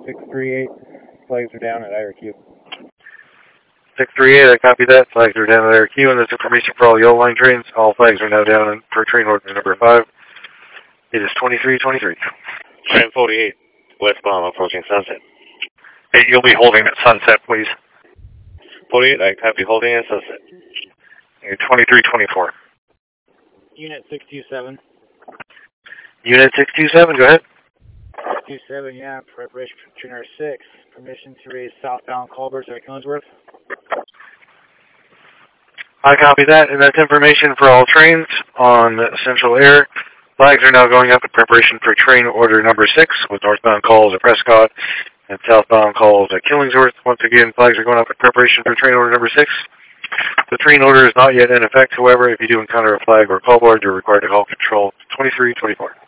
638, flags are down at IRQ. 638, I copy that. Flags are down at IRQ, and that's information for all yellow line trains. All flags are now down for train order number 5. It is 2323. Train 48, westbound approaching Sunset. Hey, you'll be holding at Sunset, please. 48, I copy holding at Sunset. 2324. Unit 627. Unit 627, go ahead. 627, yeah, preparation for train number 6. Permission to raise southbound culverts at Killingsworth. I copy that, and that's information for all trains on Central Air. Flags are now going up in preparation for train order number 6, with northbound calls at Prescott and southbound calls at Killingsworth. Once again, flags are going up in preparation for train order number 6. The train order is not yet in effect. However, if you do encounter a flag or a call board, you're required to call control 2324.